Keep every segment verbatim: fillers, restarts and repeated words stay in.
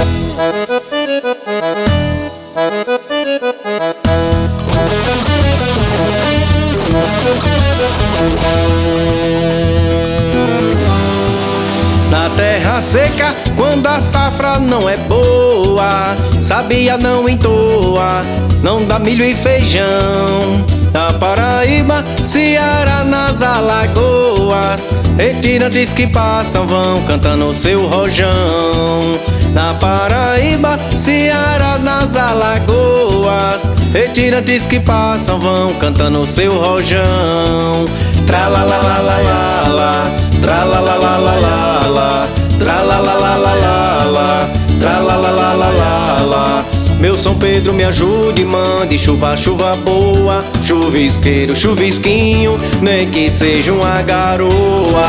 Na terra seca, quando a safra não é boa, sabia não entoa, não dá milho e feijão. Na Paraíba, Ceará, nas alagoas, retirantes que passam vão cantando seu rojão. Na Paraíba, Ceará, nas alagoas, retirantes que passam vão cantando seu rojão. Tralalalala, tralalalala, tralalalala, tralalalala. Meu São Pedro me ajude, mande chuva, chuva boa, chuvisqueiro, chuvisquinho, nem que seja uma garoa.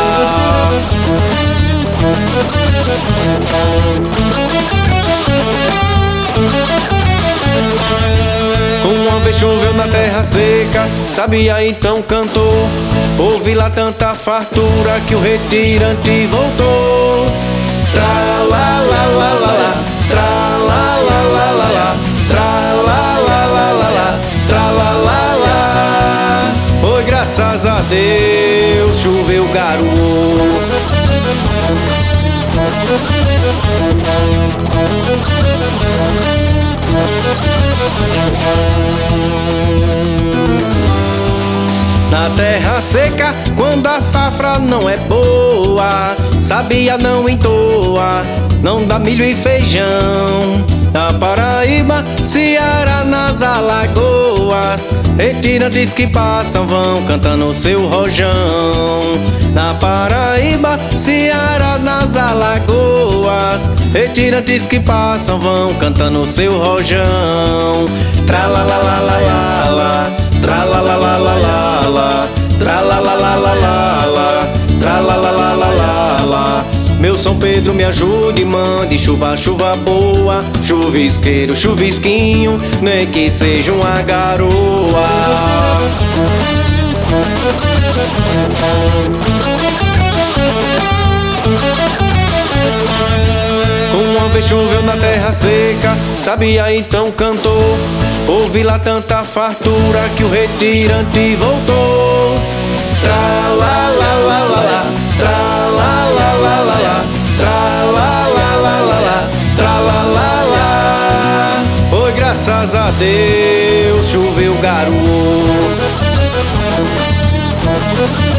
Uma vez choveu na terra seca, sabia então cantou, ouvi lá tanta fartura que o retirante voltou. Tralalalala, tralalalala, tralalalala, tralalala. Oi, graças a Deus, choveu garoa. Na terra seca, quando a safra não é boa, sabia não entoa, não dá milho e feijão. Na Paraíba, Ceará, nas alagoas, retirantes que passam vão cantando seu rojão. Na Paraíba, Ceará, nas alagoas, retirantes que passam vão cantando seu rojão. Tralalalala, tralalalala, tralalalala, tralalalala. Meu São Pedro me ajude, mande chuva, chuva boa, chuvisqueiro, chuvisquinho, nem que seja uma garoa. Uma vez choveu na terra seca, sabia então cantou, ouvi lá tanta fartura que o retirante voltou. Tralalalala, tralalalala, tralalalala, tralalala. Oi, graças a Deus, choveu garoa.